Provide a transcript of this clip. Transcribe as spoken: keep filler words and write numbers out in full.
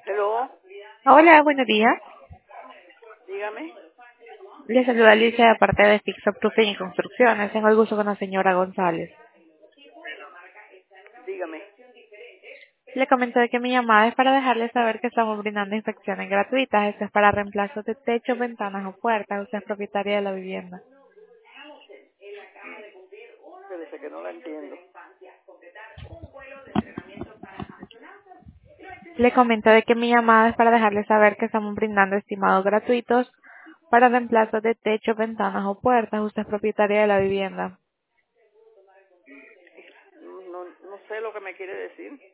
Hello, Hola, buenos días. dígame, Le saluda Alicia de parte de Fixo Proofing y Construcciones. Tengo el gusto con la señora González. dígame. Le comento de que mi llamada es para dejarle saber que estamos brindando inspecciones gratuitas. Esto es para reemplazos de techos, ventanas o puertas. Usted es propietaria de la vivienda. Espérese que no la entiendo. Le comento de que mi llamada es para dejarle saber que estamos brindando estimados gratuitos para reemplazos de techos, ventanas o puertas. Usted es propietaria de la vivienda. No, no sé lo que me quiere decir.